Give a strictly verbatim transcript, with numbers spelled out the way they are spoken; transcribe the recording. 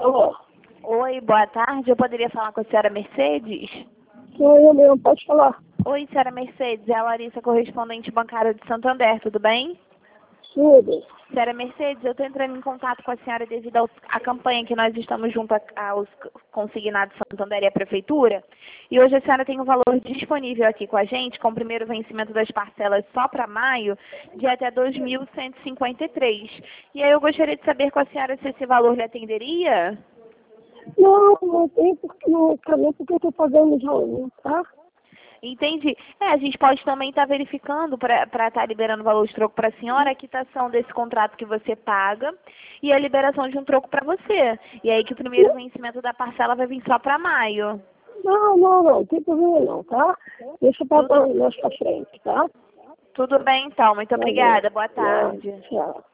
Alô? Oi, boa tarde. Eu poderia falar com a senhora Mercedes? Sou eu mesmo, pode falar. Oi, senhora Mercedes. É a Larissa, correspondente bancária de Santander, tudo bem? Tudo. Senhora Mercedes, eu estou entrando em contato com a senhora devido ao- à campanha que nós estamos junto a- aos consignados Santander e a Prefeitura. E hoje a senhora tem um valor disponível aqui com a gente, com o primeiro vencimento das parcelas só para maio, de até dois mil cento e cinquenta e três. E aí eu gostaria de saber com a senhora se esse valor lhe atenderia? Não, não tem porque não também porque eu tô pagando já um, tá? Entendi. É, a gente pode também estar verificando para estar liberando o valor de troco para a senhora a quitação desse contrato que você paga e a liberação de um troco para você. E aí que o primeiro vencimento da parcela vai vir só para maio. Não, não, não, não tem problema não, tá? Deixa pra Tudo, mais pra frente, tá? tudo bem então. Muito Valeu. obrigada. Boa Não, tarde. tchau.